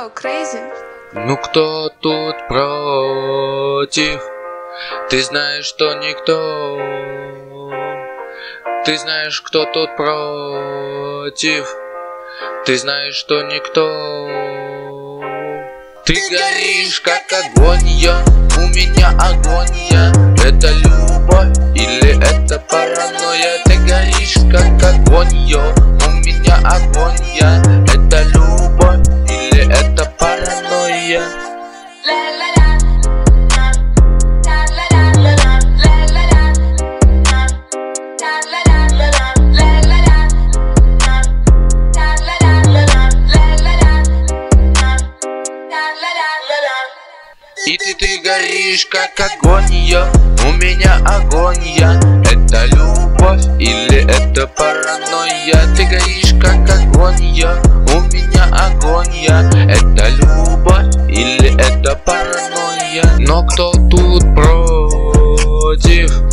что, crazy? Ну кто тут против? Ты знаешь, что никто. Ты знаешь, кто тут против? Ты знаешь, что никто. Ты горишь, как агония, у меня агония. Это любовь или это паранойя? Ты горишь, как агония, у меня агония. Это любовь или это паранойя? И ты горишь, как агония, у меня агония. Это любовь или это паранойя? Ты горишь, как агония, у меня агония. Это любовь или это паранойя? Но кто тут против?